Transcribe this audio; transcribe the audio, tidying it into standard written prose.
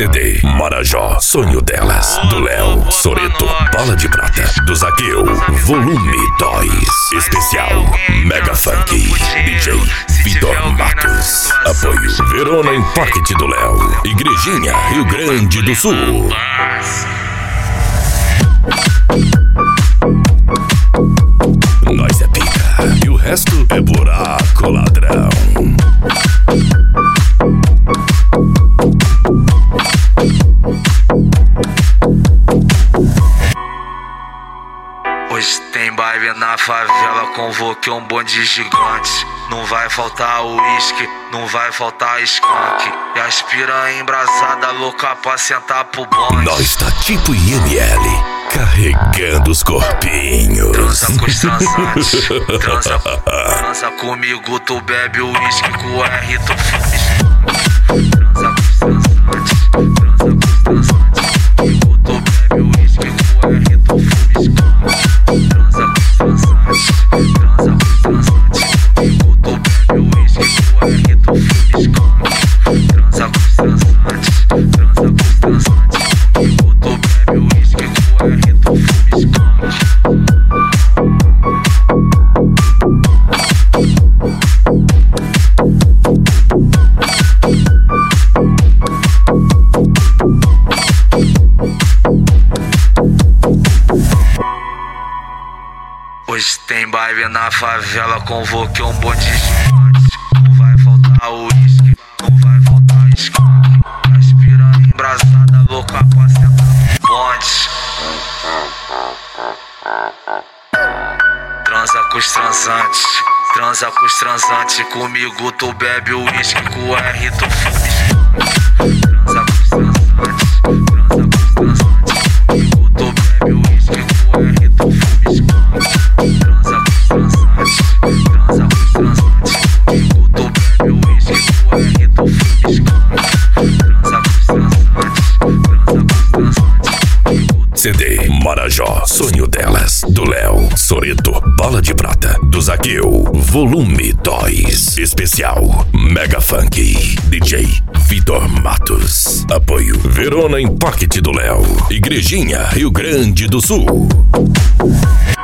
CD Marajó, Sonho Delas, do Léo, Soreto, Bala de Prata, do Zaqueu, Volume 2, especial Mega Funk, DJ Vitor Matos, apoio Verona Impact do Léo, Igrejinha, Rio Grande do Sul. Nós é pica e o resto é buraco, ladrão. Hoje tem baile na favela, convoquei um bonde gigante. Não vai faltar uísque, não vai faltar skunk. E as piranha embrasada louca pra sentar pro bonde. Nós tá tipo IML, carregando os corpinhos. Transa com os transantes, transa comigo, tu bebe uísque com o R, tu fuma skunk. Transa com os transantes, comigo tu bebe uísque com o R, tu fuma skunk. Transa com os transantes, comigo tu bebe uísque com o R, tu fuma skunk. Transa com os transantes, comigo tu bebe uísque com o R, tu fuma skunk. Hoje tem baile na favela, convoquei um bonde gigante. Não vai faltar uísque, não vai faltar skunk. As piranha embrasada louca pra sentar no bonde. Transa com os transantes, comigo tu bebe uísque com o R, tu fuma skunk. Transa com os transantes, comigo tu bebe uísque com o R, tu fuma skunk. Transa com os transantes, comigo tu bebe uísque com o R, tu fuma skunk. Transa com os transantes, comigo tu... CD Marajó, Sonho Delas, do Léo, Soreto, Bala de Prata, do Zaqueu, Volume 2, especial Mega Funk, DJ Vitor Matos, apoio Verona Impact do Léo, Igrejinha, Rio Grande do Sul.